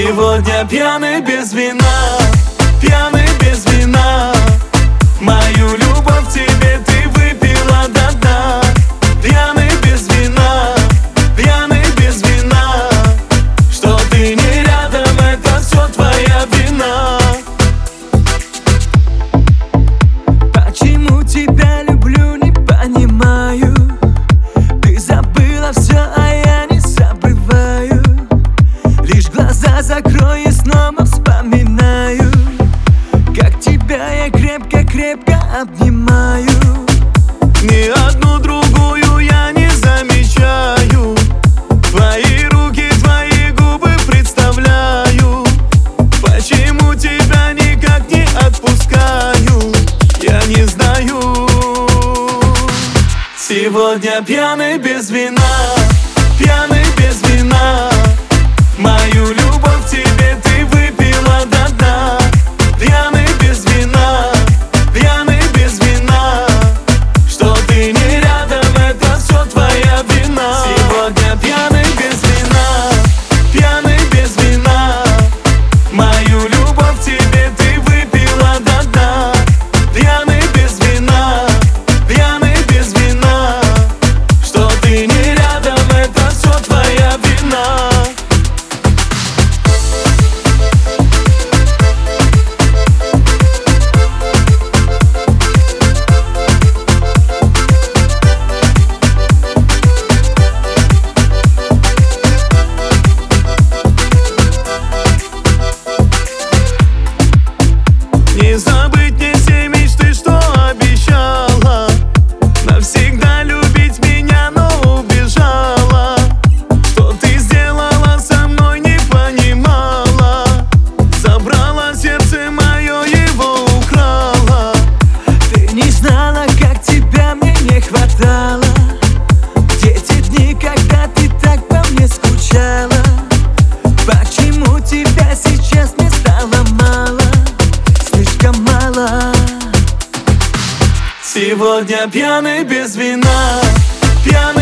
Сегодня пьяный без вина, пьяный без вина. Мою любовь тебе ты выпила до дна. Пьяный без вина, пьяный без вина. Что ты не рядом, это все твоя вина. Почему тебя люблю, не понимаю. Ты забыла все, а я не забываю. Лишь глаза закрой и снова вспоминаю, как тебя я крепко-крепко обнимаю. Ни одну другую я не замечаю. Твои руки, твои губы представляю. Почему тебя никак не отпускаю, я не знаю. Сегодня пьяный без вина, пьяный без вина. Мою любовь тебе ты выпила до дна. Пьяный без вина, пьяный без вина. Что ты не рядом, это все твоя вина. Сегодня пьяный без вина, пьяный без вина. Мою любовь тебе ты выпила до дна. Пьяный без вина, пьяный без вина. Что ты не рядом, это все твоя вина. Не забыть мне все мечты, что обещала. Навсегда любить меня, но убежала. Что ты сделала со мной, не понимала. Забрала сердце мое, его украла. Ты не знала, как тебя мне не хватало. Где те дни, когда ты так по мне скучала? Почему тебя сейчас не стало мало? Слишком мало. Сегодня пьяный без вина, пьяный